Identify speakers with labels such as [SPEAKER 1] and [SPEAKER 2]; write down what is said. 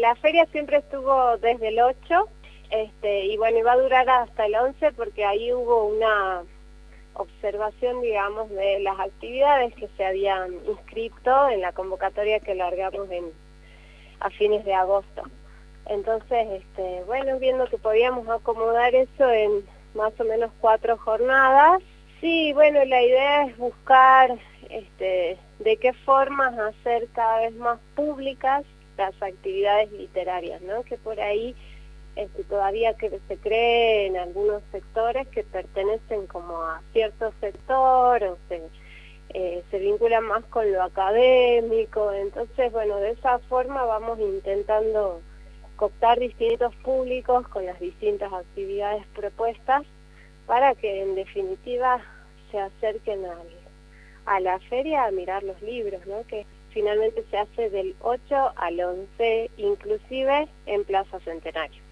[SPEAKER 1] la feria siempre estuvo desde el 8, y bueno, iba a durar hasta el 11 porque ahí hubo una observación, digamos, de las actividades que se habían inscrito en la convocatoria que largamos a fines de agosto. Entonces, bueno, viendo que podíamos acomodar eso en más o menos 4 jornadas. Sí, bueno, la idea es buscar de qué formas hacer cada vez más públicas las actividades literarias, ¿no? Que por ahí todavía que se cree en algunos sectores que pertenecen como a cierto sector o se vinculan más con lo académico. Entonces, bueno, de esa forma vamos intentando cooptar distintos públicos con las distintas actividades propuestas para que en definitiva se acerquen a la feria a mirar los libros, ¿no? Que finalmente se hace del 8 al 11, inclusive en Plaza Centenario.